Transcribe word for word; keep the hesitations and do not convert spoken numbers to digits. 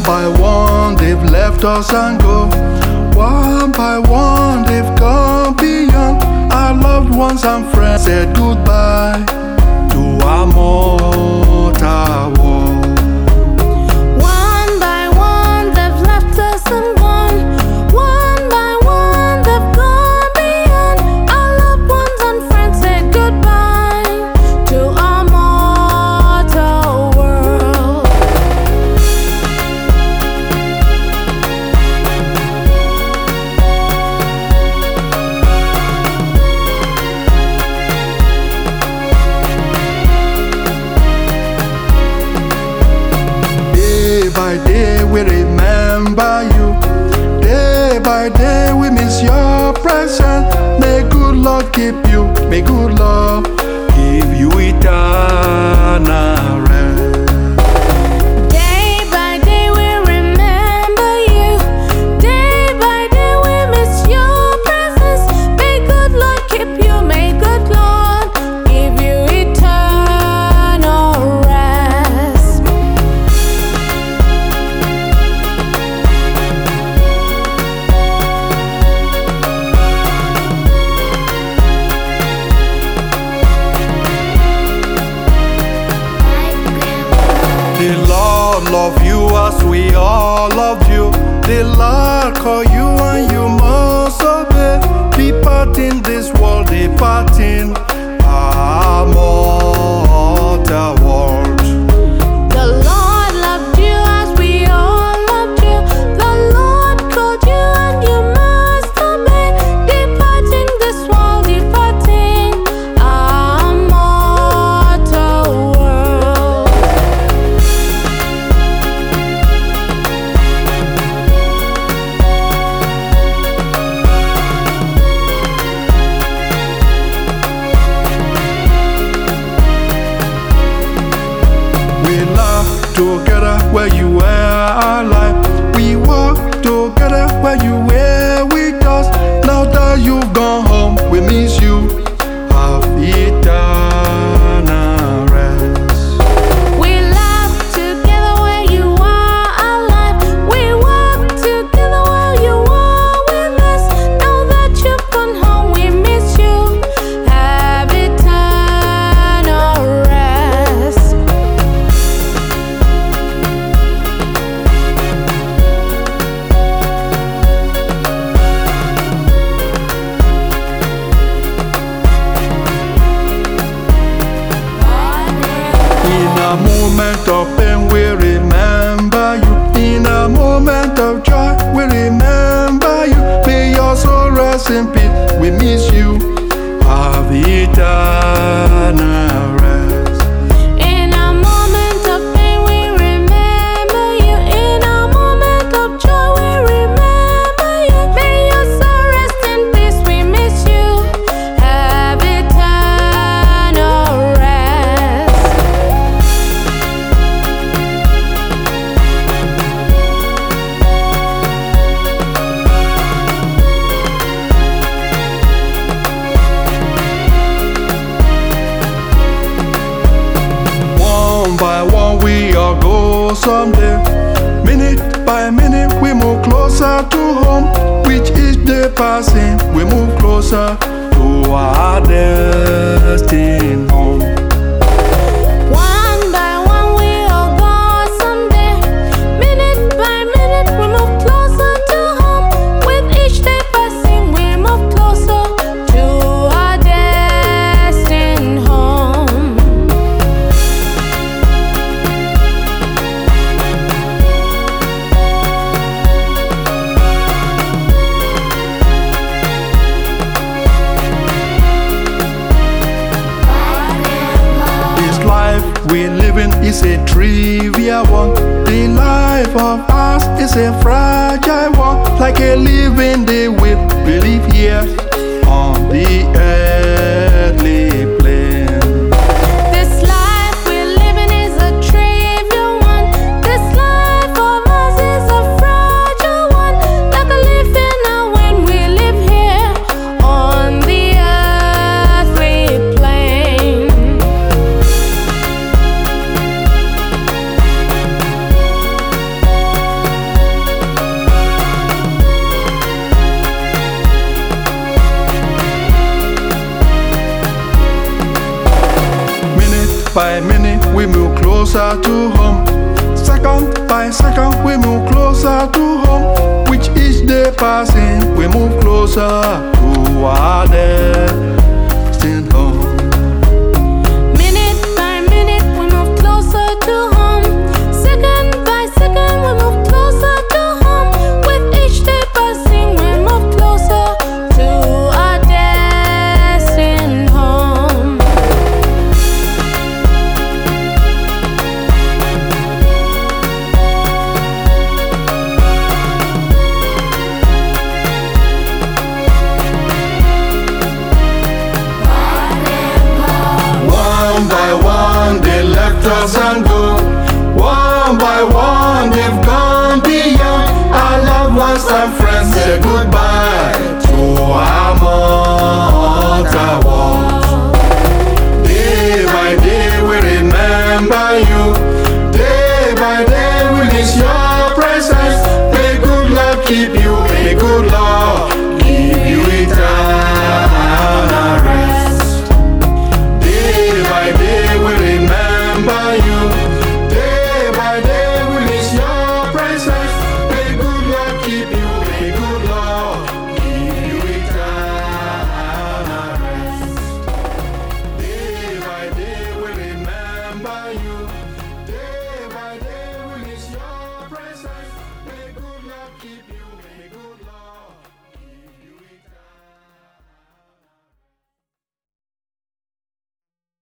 by one they've left us and go. One by one they've gone beyond. Our loved ones and friends said goodbye to our mortal world. One by one they've left us and gone. One by one they've gone beyond. Our loved ones and friends said goodbye to our mortal world. Day by day we remember you. Day by day we miss your presence. May good Lord keep you. May good Lord give you eternal rest. Day by day we remember you. Day by day we miss your presence. May good Lord keep you. May good Lord give you eternal rest. The Lord love you as we all loved you. The Lord call you and you must obey. Departing this world, departing our mortal world. The Lord loved you as we all loved you. The Lord called you and you must obey. Departing this world, departing our mortal world. We laugh together where you were alive. We walk together where you were with us. Now that you've gone home, we miss you. Have eternal rest. We laugh together where you are alive. We walk together where you are with us. Now that you've gone home, we miss you. Have eternal rest. In a moment of pain, we remember you. In a moment of joy, we remember you. May your soul rest in peace. We miss you. Have eternal rest. In a moment of pain, we remember you. In a moment of joy, we remember you. May your soul rest in peace. We miss you. Have eternal rest. One by one we all go someday. Minute by minute we move closer to home. With each day passing, we move closer to our destined home. One by one we all go someday. Minute by minute we move closer to home. With each day passing we move closer to our destined home. This life we living is a trivial one. The life of us is a fragile one. Like a living day we live here on the earthly plane. This life we're living is a trivial one. This life of us is a fragile one. Like a living now when we live here on the earthly plane. we move closer to home. Second by second, we move closer to home. Which each day passing, we move closer to our destined home. Minute by minute, we move closer to home. Second by second, we move closer to home. With each day passing, we move closer to our destined home. One by one they left us and go. One by one they've gone beyond. Our loved ones and friends say goodbye to our mortal world. Day by day we remember you. Day by day we miss your presence. May good Lord keep you. May good Lord give you eternal rest. Day by day we remember you. Day by day we miss your presence. May good Lord keep you. May good Lord give you eternal rest. Day by day we remember you. Day by day we miss your presence. May good Lord keep you.